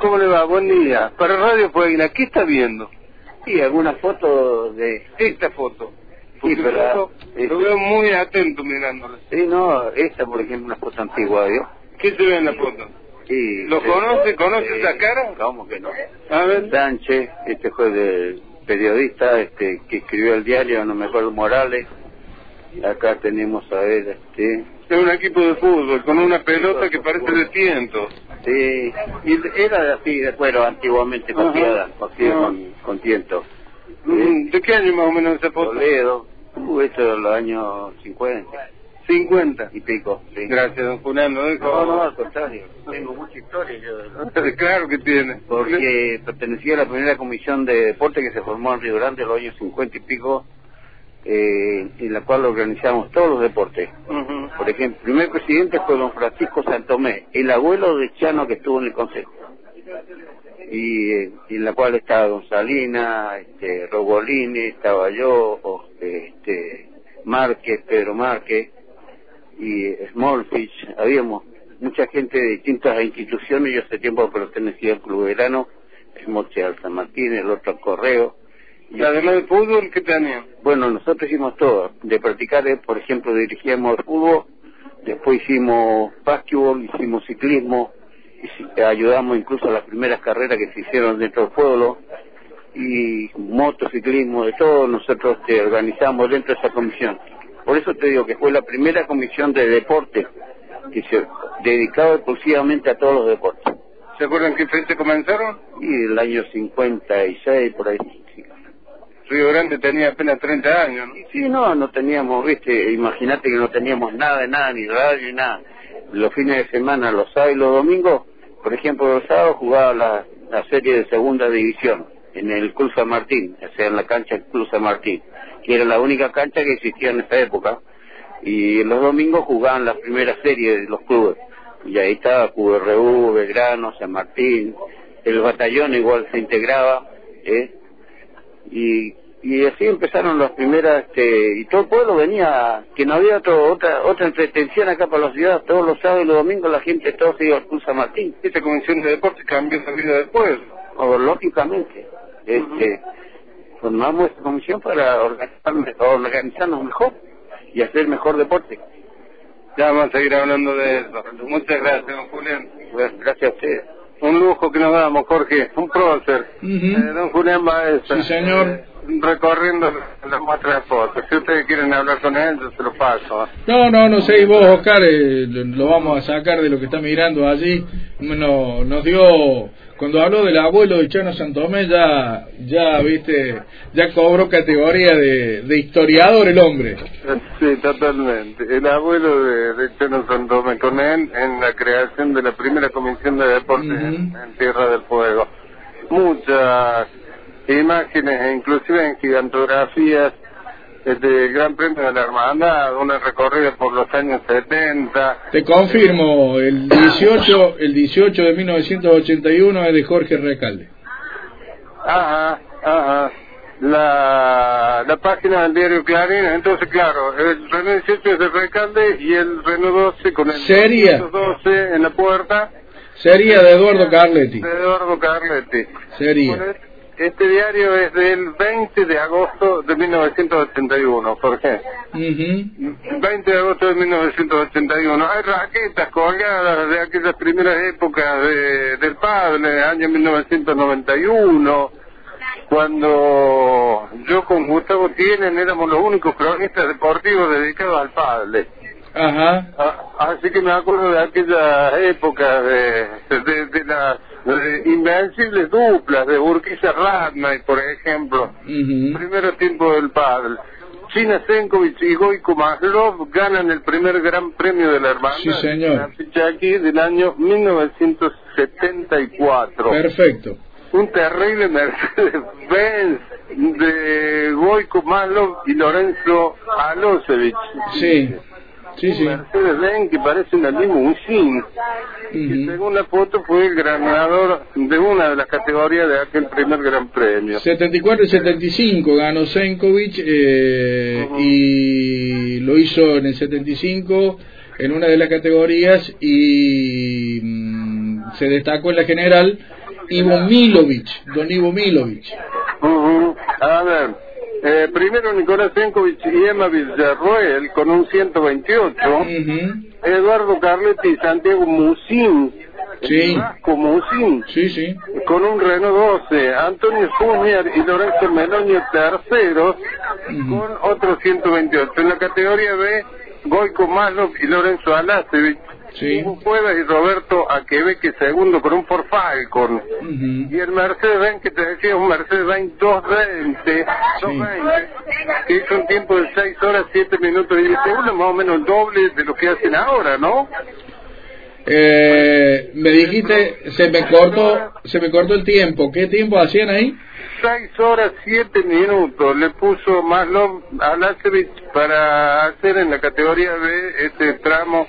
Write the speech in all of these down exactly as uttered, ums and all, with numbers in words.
¿cómo le va? Buen día. Para Radio Fueguina, ¿qué está viendo? Sí, algunas fotos de... Esta foto. Sí, pero... Lo, lo veo muy atento mirándola. Sí, no, esta por ejemplo, una foto antigua, ¿vio? ¿Qué se ve en la foto? Sí. ¿Lo sí, conoce? ¿Conoce sí, esa cara? ¿Cómo que no? A ver. Sánchez, este fue de periodista, este, que escribió el diario, no me acuerdo, Morales. Acá tenemos a ver, este... Es un equipo de fútbol con una pelota que parece de tiento. Sí, y era así de cuero antiguamente cosiada, cosida con, con tiento. ¿Sí? ¿De qué año más o menos esa foto? Toledo, uh, esto de los años cincuenta. cincuenta Y pico, sí. Gracias, don Julián. No, no, no, al contrario. Tengo mucha historia yo. Claro que tiene. Porque pertenecía a la primera comisión de deporte que se formó en Río Grande en los años cincuenta y pico, eh, en la cual organizamos todos los deportes. Uh-huh. Por ejemplo, el primer presidente fue don Francisco Santomé, el abuelo de Chano que estuvo en el consejo. Y, eh, y en la cual estaba don Salina, este, Robolini, estaba yo, o, este, Márquez, Pedro Márquez y Smallfish. Habíamos mucha gente de distintas instituciones. Yo hace tiempo pertenecía al Club Verano, Smolche al San Martín, el otro al Correo. Y además del fútbol, ¿qué tenían? Bueno, nosotros hicimos todo. De practicar, por ejemplo, dirigíamos el fútbol, después hicimos básquetbol, hicimos ciclismo, y ayudamos incluso a las primeras carreras que se hicieron dentro del pueblo, y motociclismo, de todo, nosotros te organizamos dentro de esa comisión. Por eso te digo que fue la primera comisión de deporte que se dedicaba exclusivamente a todos los deportes. ¿Se acuerdan qué fecha comenzaron? Y el año cincuenta y seis, por ahí. Sí. Río Grande tenía apenas treinta años, ¿no? Sí, no, no teníamos, viste, imagínate que no teníamos nada de nada, ni radio, ni nada. Los fines de semana, los sábados y los domingos, por ejemplo, los sábados jugaba la, la serie de segunda división en el Club San Martín, o sea, en la cancha del Club San Martín, que era la única cancha que existía en esa época. Y los domingos jugaban las primeras series de los clubes. Y ahí estaba Q R U, Belgrano, San Martín, el batallón igual se integraba, ¿eh? Y, y así empezaron las primeras, este, y todo el pueblo venía, que no había otro, otra otra entretención acá para la ciudad. Todos los sábados y los domingos la gente, todos se iba al Club San Martín. Esta comisión de deporte cambió la vida del pueblo. O, lógicamente, este, uh-huh. formamos esta comisión para organizar, organizarnos mejor y hacer mejor deporte. Ya vamos a seguir hablando de eso. Muchas gracias, don Julián. Gracias a ustedes. Un lujo que nos damos, Jorge. Un prócer. Uh-huh. eh, don Julián Baeza. Sí, señor. Eh, recorriendo las muestras de fotos. Si ustedes quieren hablar con él, yo se lo paso. No, no, no sé, vos, Oscar, eh, lo, lo vamos a sacar de lo que está mirando allí. No, nos dio, cuando habló del abuelo de Chano Santomé, ya, ya, viste, ya cobró categoría de, de historiador el hombre. Sí, totalmente. El abuelo de, de Chano Santomé, con él en la creación de la primera comisión de deportes uh-huh. en, en Tierra del Fuego. Muchas imágenes e inclusive en gigantografías del Gran Premio de la Hermandad, una recorrida por los años setenta. Te confirmo, el dieciocho, el dieciocho de mil novecientos ochenta y uno es de Jorge Recalde. Ajá, ajá. La, la página del diario Clarín, entonces claro, el Renault dieciocho es de Recalde y el Renault doce con el sería doce en la puerta. Sería de Eduardo Carletti. De Eduardo Carletti. Sería. Bueno, este diario es del veinte de agosto de mil novecientos ochenta y uno, Jorge. Uh-huh. veinte de agosto de mil novecientos ochenta y uno. Hay raquetas colgadas de aquellas primeras épocas de, del Padre, año mil novecientos noventa y uno, cuando yo con Gustavo Tienen éramos los únicos cronistas deportivos dedicados al Padre. Ajá. Ah, así que me acuerdo de aquellas épocas de, de, de las de invencibles duplas de Urquiza Radnay, por ejemplo. Uh-huh. Primero tiempo del Padre. China Senkovic y Goico Maslov ganan el primer Gran Premio de la Hermandad. Sí, señor. Aquí del año mil novecientos setenta y cuatro. Perfecto. Un terrible Mercedes-Benz de Goico Maslov y Lorenzo Alosevich. Sí. Sí, sí. Mercedes-Benz que parece una limusine. Uh-huh. Que según la foto fue el ganador de una de las categorías de aquel primer Gran Premio. setenta y cuatro y setenta y cinco ganó Senkovic eh, uh-huh. y lo hizo en el setenta y cinco en una de las categorías y mmm, se destacó en la general Ivo Milovic, don Ivo Milovic. Uh-huh. A ver, eh, primero Nicolás Senkovic y Emma Villarroel con un ciento veintiocho. Uh-huh. Eduardo Carletti y Santiago Musín. Sí. Vasco Musín. Sí, sí. Con un Renault doce. Antonio Fumier y Lorenzo Meloño terceros. Uh-huh. Con otro ciento veintiocho. En la categoría B, Goico Malov y Lorenzo Alasevich. Sí. Hugo Cuevas y Roberto Aquebeque segundo con un Ford Falcon. Uh-huh. Y el Mercedes-Benz que te decía, un Mercedes-Benz doscientos veinte, sí. que hizo un tiempo de seis horas siete minutos y diez segundos, más o menos el doble de lo que hacen ahora, ¿no? Eh, me dijiste, se me cortó, se me cortó el tiempo. ¿Qué tiempo hacían ahí? seis horas siete minutos le puso Maslov a Lasevich para hacer en la categoría B este tramo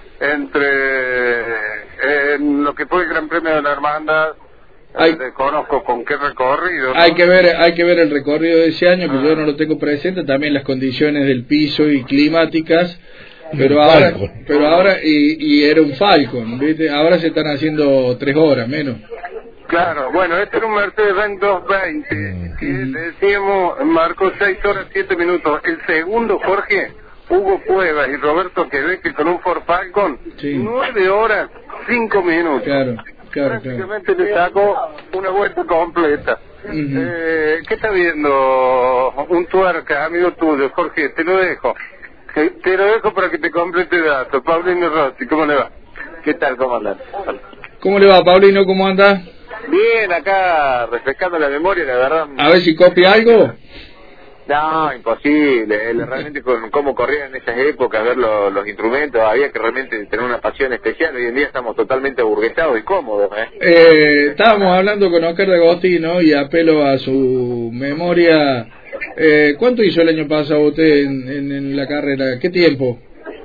entre eh, en lo que fue el Gran Premio de la Hermandad. Hay, desconozco con qué recorrido, ¿no? Hay que ver, hay que ver el recorrido de ese año, que ah. yo no lo tengo presente, también las condiciones del piso y climáticas, pero ahora, pero ahora y, y era un Falcon, ¿viste? Ahora se están haciendo tres horas menos. Claro, bueno, este era un Mercedes-Benz doscientos veinte, que mm. decíamos marcó seis horas siete minutos. El segundo, Jorge, Hugo Cuevas y Roberto Queveque con un Ford Falcon, sí. nueve horas cinco minutos. Claro, claro, prácticamente claro. le sacó una vuelta completa. Uh-huh. eh, ¿Qué está viendo un tuerca, amigo tuyo, Jorge? Te lo dejo. Te lo dejo para que te complete datos. Paulino Rossi, ¿cómo le va? ¿Qué tal? ¿Cómo andan? ¿Cómo le va, Paulino? ¿Cómo anda? Bien, acá refrescando la memoria, la verdad. A ver si copia algo. No, imposible. Realmente con cómo corrían en esas épocas, ver lo, los instrumentos, había que realmente tener una pasión especial. Hoy en día estamos totalmente aburguesados y cómodos. ¿eh? Eh, estábamos hablando con Oscar de Agostino y apelo a su memoria. Eh, ¿Cuánto hizo el año pasado usted en, en, en la carrera? ¿Qué tiempo?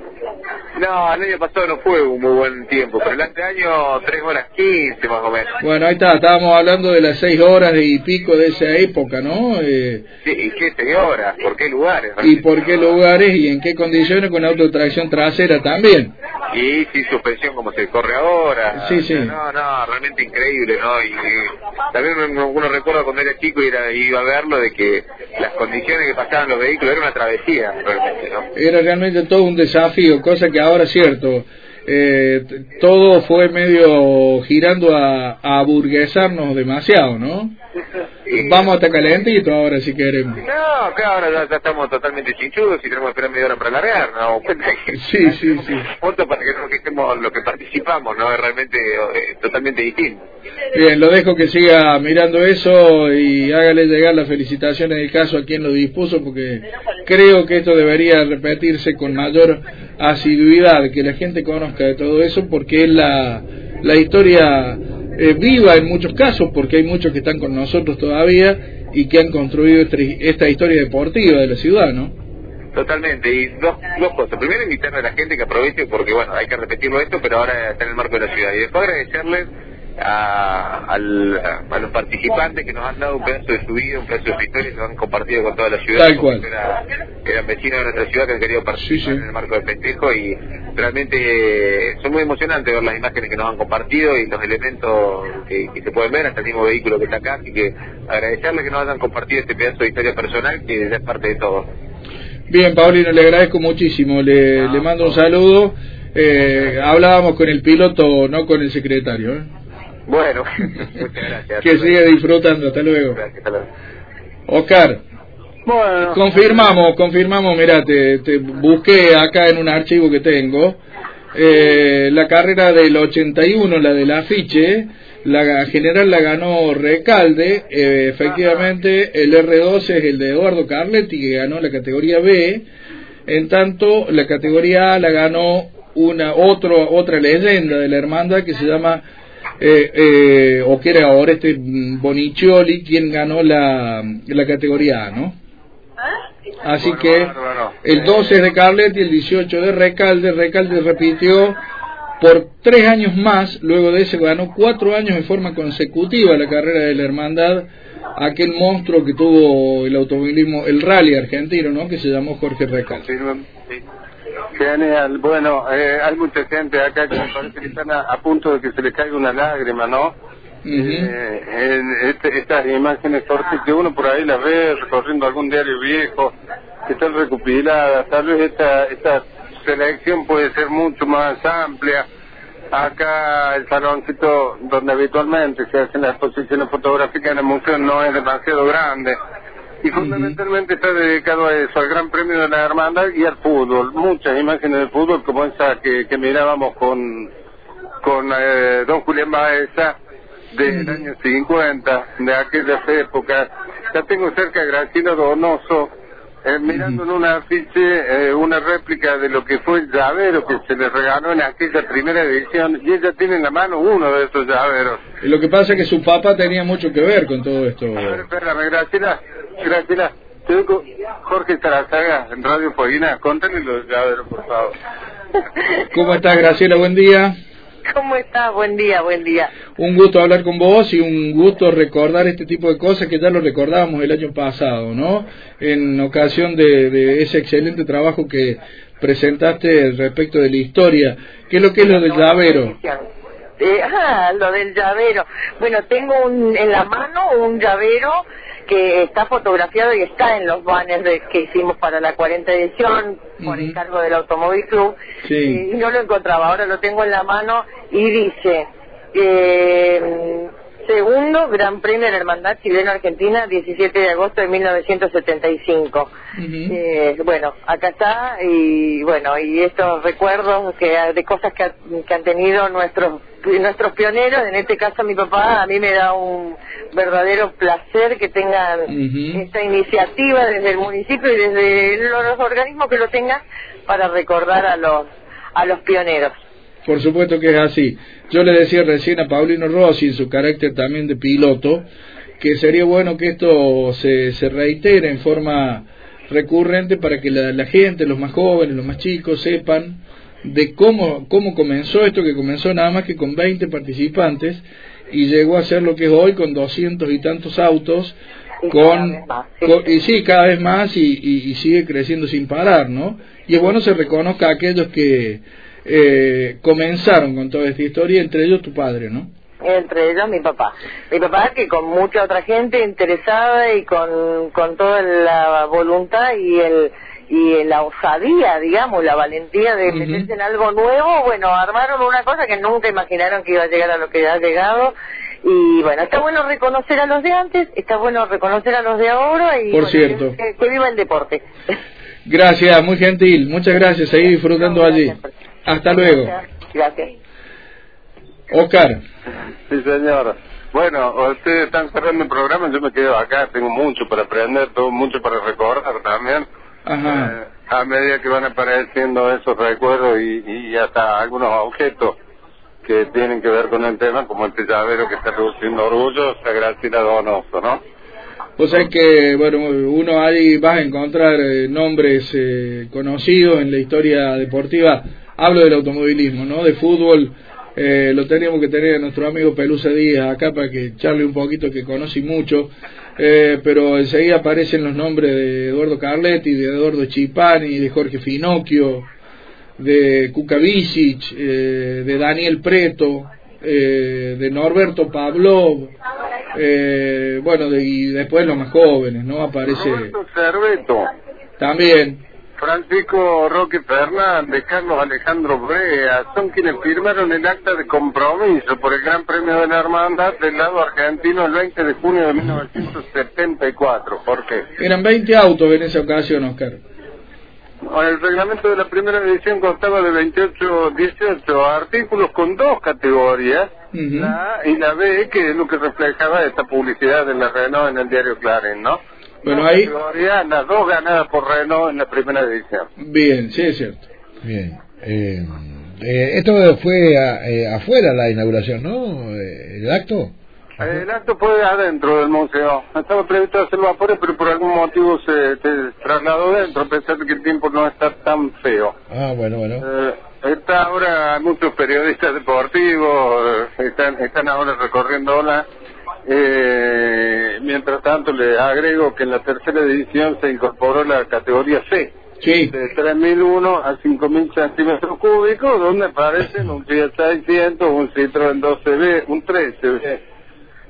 No, el año pasado no fue un muy buen tiempo, pero el anteaño tres horas quince más o menos. Bueno, ahí está, estábamos hablando de las seis horas y pico de esa época, ¿no? Eh, sí, ¿y qué seis horas? ¿Por qué lugares? ¿Y por qué lugares y en qué condiciones con autotracción trasera también? Y sin suspensión como se corre ahora. Sí, sí. No, no, realmente increíble, ¿no? Y, y también uno, uno recuerda cuando era chico y era, iba a verlo de que las condiciones que pasaban los vehículos era una travesía, realmente, ¿no? Era realmente todo un desafío, cosa que ahora es cierto. Eh, todo fue medio girando a, a aburguesarnos demasiado, ¿no? Sí. Vamos hasta calentito ahora si queremos. No, claro, ahora ya, ya estamos totalmente chinchudos y tenemos que esperar media hora para largar, ¿no? Sí, sí, sí. Punto para que no quejemos lo que participamos, ¿no? Es realmente eh, totalmente distinto. Bien, lo dejo que siga mirando eso y hágale llegar las felicitaciones del caso a quien lo dispuso, porque creo que esto debería repetirse con mayor asiduidad, que la gente conozca de todo eso, porque es la, la historia eh, viva en muchos casos, porque hay muchos que están con nosotros todavía y que han construido esta, esta historia deportiva de la ciudad, ¿no? Totalmente, y dos, dos cosas. Primero, invitar a la gente que aproveche, porque bueno, hay que repetirlo esto, pero ahora está en el marco de la ciudad. Y después agradecerles a, al, a los participantes que nos han dado un pedazo de su vida, un pedazo de su historia, que nos han compartido con toda la ciudad. Tal cual. Era, eran vecinos de nuestra ciudad que han querido participar sí, sí. en el marco del festejo, y realmente eh, son muy emocionantes ver las imágenes que nos han compartido y los elementos que, que se pueden ver, hasta el mismo vehículo que está acá. Así que agradecerles que nos hayan compartido este pedazo de historia personal que ya es parte de todo. Bien, Paulino, le agradezco muchísimo, le, no, le mando un saludo. Eh, hablábamos con el piloto, no con el secretario, ¿eh? Bueno, muchas gracias. Que siga disfrutando, hasta luego. Gracias, hasta luego. Oscar, bueno, confirmamos, confirmamos, mirá, te, te busqué acá en un archivo que tengo, eh, la carrera del ochenta y uno, la del afiche, la general la ganó Recalde, eh, efectivamente el erre doce es el de Eduardo Carletti, que ganó la categoría B, en tanto la categoría A la ganó una otro, otra leyenda de la hermandad que se llama Eh, eh, o que era ahora este Boniccioli, quien ganó la, la categoría A, ¿no? Así bueno, que bueno, bueno. el doce es de Carletti, el dieciocho de Recalde. Recalde repitió por tres años más, luego de ese ganó cuatro años en forma consecutiva la carrera de la hermandad, aquel monstruo que tuvo el automovilismo, el rally argentino, ¿no? Que se llamó Jorge Recalde. Sí, sí. Genial, bueno, eh, hay mucha gente acá que me parece que están a, a punto de que se les caiga una lágrima, ¿no? Uh-huh. eh, en este, estas imágenes que uno por ahí las ve recorriendo algún diario viejo, que están recopiladas. Tal vez esta, esta selección puede ser mucho más amplia. Acá el saloncito donde habitualmente se hacen las exposiciones fotográficas en el museo no es demasiado grande y fundamentalmente uh-huh. está dedicado a eso, al Gran Premio de la Hermandad y al fútbol. Muchas imágenes de fútbol como esa que, que mirábamos con con eh, don Julián Baeza del uh-huh. año cincuenta, de aquellas épocas. Ya tengo cerca a Graciela Donoso eh, mirando uh-huh. en un afiche eh, una réplica de lo que fue el llavero que se le regaló en aquella primera edición, y ella tiene en la mano uno de esos llaveros. Y lo que pasa es que su papá tenía mucho que ver con todo esto. A ver, espérame, Graciela, Graciela, te doy con Jorge Tarazaga en Radio Fueguina, contale los llaveros, por favor. ¿Cómo estás, Graciela? Buen día. ¿Cómo estás? Buen día, buen día. Un gusto hablar con vos y un gusto recordar este tipo de cosas que ya lo recordábamos el año pasado, ¿no? En ocasión de, de ese excelente trabajo que presentaste respecto de la historia. ¿Qué es lo que es lo del llavero? Eh, ah, lo del llavero. Bueno, tengo un, en la mano un llavero que está fotografiado y está en los banners de, que hicimos para la cuarenta edición por uh-huh. encargo del Automóvil Club. Sí. Y no lo encontraba, ahora lo tengo en la mano y dice eh, segundo Gran Premio de la Hermandad Chileno-Argentina, diecisiete de agosto de mil novecientos setenta y cinco. Uh-huh. eh, bueno, acá está, y bueno, y estos recuerdos que de cosas que, ha, que han tenido nuestros nuestros pioneros, en este caso mi papá. A mí me da un verdadero placer que tengan uh-huh. esta iniciativa desde el municipio y desde los organismos que lo tengan para recordar a los a los pioneros. Por supuesto que es así. Yo le decía recién a Paulino Rossi, en su carácter también de piloto, que sería bueno que esto se, se reitere en forma recurrente para que la, la gente, los más jóvenes, los más chicos, sepan de cómo cómo comenzó esto, que comenzó nada más que con veinte participantes y llegó a ser lo que es hoy con doscientos y tantos autos, y con, más, sí. con y sí, cada vez más y, y, y sigue creciendo sin parar, ¿no? Y es bueno se reconozca a aquellos que eh, comenzaron con toda esta historia, entre ellos tu padre, ¿no? Entre ellos mi papá. Mi papá, que con mucha otra gente interesada y con, con toda la voluntad y el y la osadía, digamos, la valentía de meterse uh-huh. en algo nuevo, bueno, armaron una cosa que nunca imaginaron que iba a llegar a lo que ha llegado. Y bueno, está bueno reconocer a los de antes, está bueno reconocer a los de ahora y por bueno, cierto. Que, que viva el deporte. Gracias, muy gentil, muchas gracias, seguí disfrutando no, allí. Hasta luego. Gracias. Gracias. Oscar. Sí, señor. Bueno, ustedes están cerrando el programa, yo me quedo acá, tengo mucho para aprender, todo mucho para recordar también. Ajá. Eh, a medida que van apareciendo esos recuerdos y, y hasta algunos objetos que tienen que ver con el tema, como este llavero que está produciendo orgullo, a Graciela Donoso, ¿no? O sea que, bueno, uno ahí va a encontrar eh, nombres eh, conocidos en la historia deportiva. Hablo del automovilismo, ¿no? De fútbol, eh, lo tenemos que tener a nuestro amigo Pelusa Díaz acá para que charle un poquito, que conoce mucho. Eh, pero enseguida aparecen los nombres de Eduardo Carletti, de Eduardo Chipani, de Jorge Finocchio, de Cuca Visic, eh, de Daniel Preto, eh, de Norberto Pavlov, eh, bueno, de, y después los más jóvenes, ¿no? Aparece Roberto Cerveto, también Francisco Roque Fernández, Carlos Alejandro Brea, son quienes firmaron el acta de compromiso por el Gran Premio de la Hermandad del lado argentino el veinte de junio de mil novecientos setenta y cuatro. ¿Por qué? Eran veinte autos en esa ocasión, Oscar. El reglamento de la primera edición constaba de veintiocho, dieciocho artículos con dos categorías, uh-huh. la A y la B, que es lo que reflejaba esta publicidad de la Renault en el diario Clarín, ¿no? Bueno, ahí... las dos ganadas por Renault en la primera edición. Bien, sí, es cierto. Bien. Eh, eh, esto fue a, eh, afuera la inauguración, ¿no? ¿El acto? El acto fue adentro del museo. Estaba previsto hacerlo afuera, pero por algún motivo se, se trasladó dentro, a pesar de que el tiempo no está tan feo. Ah, bueno, bueno. Eh, está ahora muchos periodistas deportivos, están, están ahora recorriendo la... Eh, mientras tanto le agrego que en la tercera edición se incorporó la categoría C, sí. de tres mil uno a cinco mil centímetros cúbicos, donde aparecen un Fiat seiscientos, un Citroën doce B, un trece B,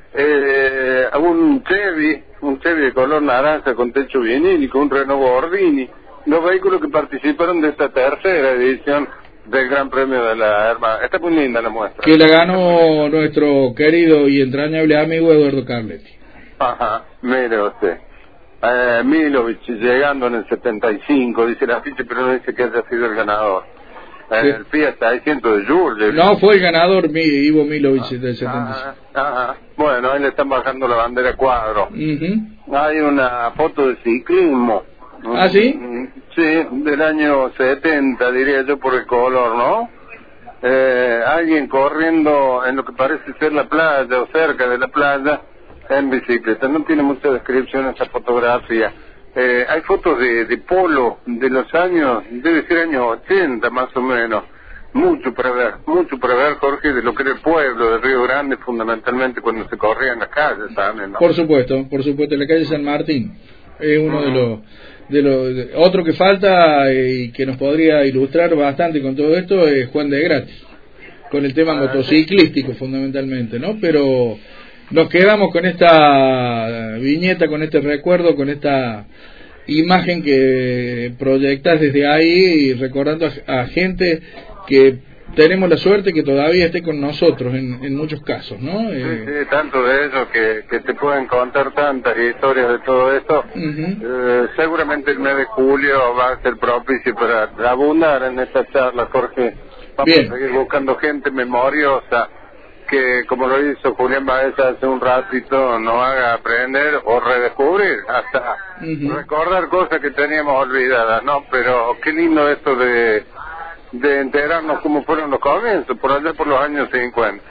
eh, un Chevy, un Chevy de color naranja con techo vinílico, un Renault Gordini, los vehículos que participaron de esta tercera edición del Gran Premio de la Hermana. Está muy linda la muestra. Que la ganó nuestro querido y entrañable amigo Eduardo Carletti. Ajá, mire usted. Eh, Milovic llegando en el setenta y cinco, dice la ficha, pero no dice que haya sido el ganador. Eh, Sí. El Fiat seiscientos de Jules. No, fue el ganador mi, Ivo Milovic del setenta y cinco. Ajá, ajá. Bueno, ahí le están bajando la bandera cuadro. Uh-huh. Hay una foto de ciclismo. ¿Ah, sí? Sí, del año setenta, diría yo, por el color, ¿no? Eh, alguien corriendo en lo que parece ser la playa o cerca de la playa en bicicleta. No tiene mucha descripción esa fotografía. Eh, hay fotos de, de polo de los años, debe ser años ochenta más o menos. Mucho para ver, mucho para ver, Jorge, de lo que era el pueblo de Río Grande, fundamentalmente cuando se corría en las calles también, ¿no? Por supuesto, por supuesto, en la calle San Martín. Es uno uh-huh. de los... de los de, otro que falta eh, y que nos podría ilustrar bastante con todo esto es Juan de Gratis, con el tema ah, motociclístico, sí. fundamentalmente, ¿no? Pero nos quedamos con esta viñeta, con este recuerdo, con esta imagen que proyectas desde ahí, y recordando a, a gente que tenemos la suerte que todavía esté con nosotros en, en muchos casos, ¿no? Sí, Eh, sí, tanto de ellos que, que te pueden contar tantas historias de todo esto. Uh-huh. Eh, seguramente el mes de julio va a ser propicio para abundar en esta charla, Jorge. Vamos Bien. a seguir buscando gente memoriosa que, como lo hizo Julián Baeza hace un ratito, nos haga aprender o redescubrir, hasta uh-huh. recordar cosas que teníamos olvidadas, ¿no? Pero qué lindo esto de... de enterarnos cómo fueron los comienzos, por allá por los años cincuenta.